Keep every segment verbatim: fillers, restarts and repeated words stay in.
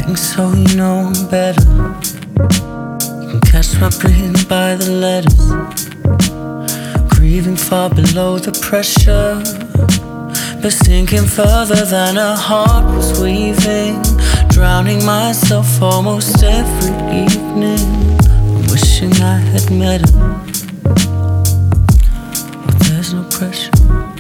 So you know I'm better. You can catch my breathing by the letters. Grieving far below the pressure, but sinking further than a heart was weaving. Drowning myself almost every evening. I'm wishing I had met her, but there's no pressure.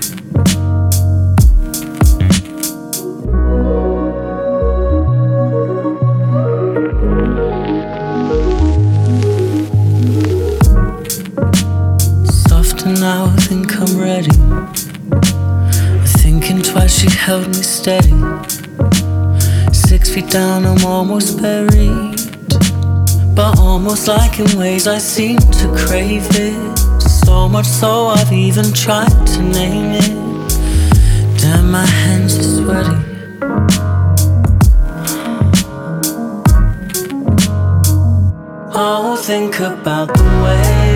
Now I think I'm ready. Thinking twice, she held me steady. Six feet down, I'm almost buried, but almost like in ways I seem to crave it. So much so I've even tried to name it. Damn, my hands are sweaty. Oh, think about the way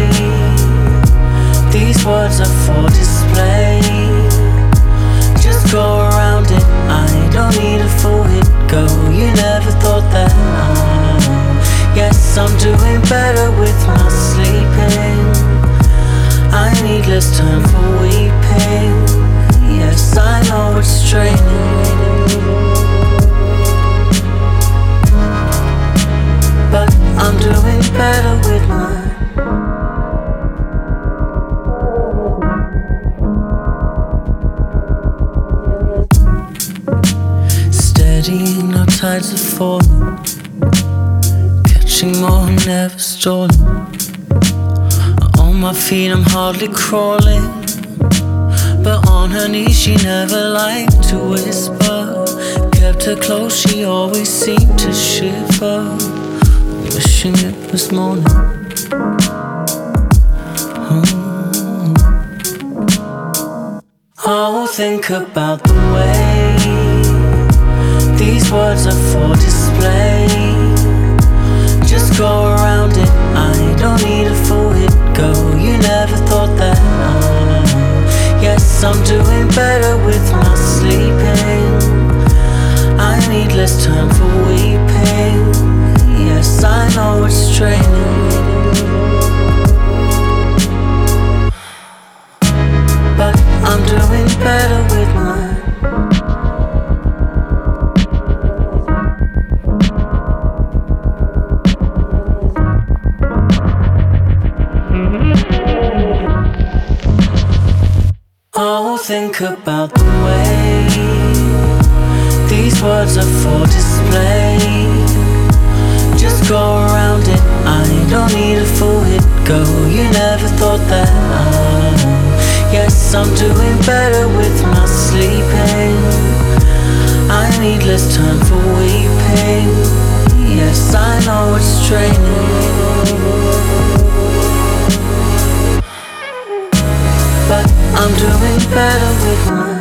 these words are for display. Just go around it, I don't need a full hit go. You never thought that I, yes, I'm doing better with my sleeping. I need less time for weeping. Yes, I know it's draining, but I'm doing better with my steadying, no tides are falling, catching more, never stalling. On my feet I'm hardly crawling, but on her knees she never liked to whisper. Kept her close, she always seemed to shiver. Wishing it was morning. Oh, oh, think about the way these words are for display. Just go around it, I don't need a full hit go. You never thought that I, yes, I'm doing better with my sleeping. I need less time for weeping. Yes, I know it's draining, but I'm doing better with my oh, think about the way these words are for display. Just go around it, I don't need a full hit go. You never thought that I, yes, I'm doing better with my sleeping. I need less time for weeping. Yes, I know it's draining, but I'm doing better with my